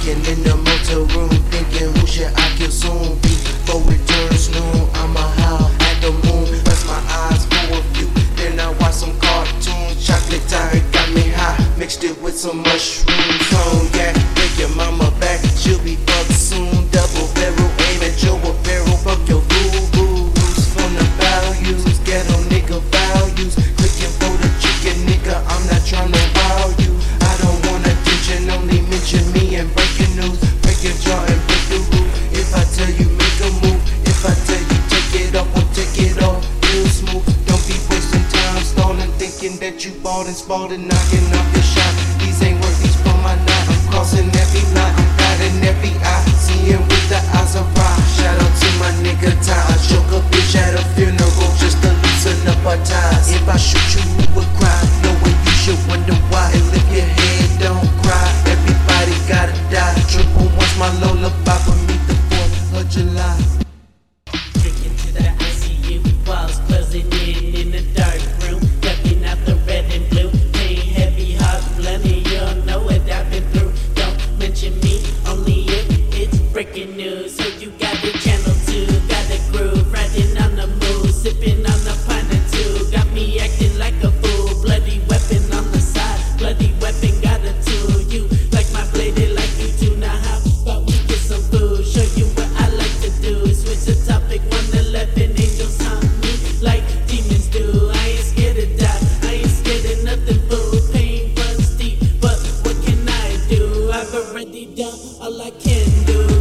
Kicking in the motel room, thinking who should I kill soon? Before it turns noon, I'ma howl at the moon. Rest my eyes for a few, then I watch some cartoons. Chocolate tire got me high, mixed it with some mushrooms. Cognac, break your mama back, she'll be fucked soon. Double barrel, aim at Joe Barrel. Fuck your boo-boos from the values, ghetto nigga values. Clicking for the chicken nigga, I'm not tryna wow you. I don't want attention, only mention me and breaking news. Break your jaw and break the roof. If I tell you make a move, if I tell you take it off, or take it off real smooth. Don't be wasting time stalling, thinking that you bought and spalding, knocking off your shot. These ain't worth these for my night. I'm crossing every line, I'm guiding every eye, seeing with the eyes of pride. Shout out to my nigga Ty, I shook a bitch at a funeral just to loosen up our ties. If I shoot you, who would cry? Knowing you should wonder why. And lift your head, don't cry. Everybody gotta die. Triple once my lullaby for me the 4th of July. Drinking to the ICU, walls closing in the dark room, ducking out the red and blue. Pain, heavy heart, plenty, you'll know what I've been through. Don't mention me, only if it's breaking news. So you got the channel 2, got the groove, riding on the move, sipping on the pint or two. Got me acting like a fool, bloody weapon on the side, bloody weapon got a tool. You like my bladed like you do, now how about we get some food? Show you what I like to do, switch the topic, 111 angels haunt me like demons do. I ain't scared to die, I ain't scared of nothing, fool. Pain runs deep, but what can I do? I've already done all I can do.